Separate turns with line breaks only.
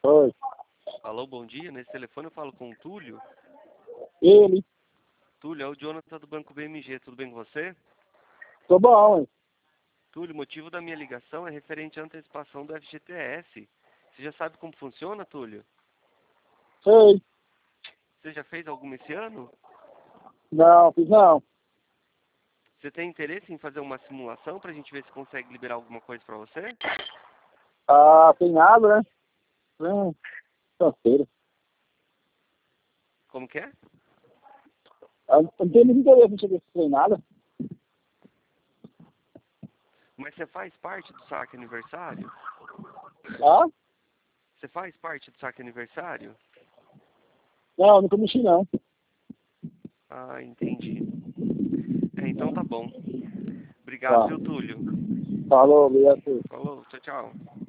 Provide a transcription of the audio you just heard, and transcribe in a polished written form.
Oi.
Alô, bom dia. Nesse telefone eu falo com o Túlio.
Ele.
Túlio, é o Jonathan do Banco BMG. Tudo bem com você?
Tô bom, hein?
Túlio, o motivo da minha ligação é referente à antecipação do FGTS. Você já sabe como funciona, Túlio?
Sei.
Você já fez alguma esse ano?
Não, fiz não.
Você tem interesse em fazer uma simulação para a gente ver se consegue liberar alguma coisa para você?
Ah, tem nada, né? Canseira.
Como que é?
Não tem muito interesse em chegar sem nada.
Mas você faz parte do saque aniversário?
Ah?
Você faz parte do saque aniversário?
Não, nunca mexi não.
Ah, entendi. Então tá bom. Obrigado,
Tá.
viu, Túlio?
Falou, obrigado.
Falou, tchau, tchau.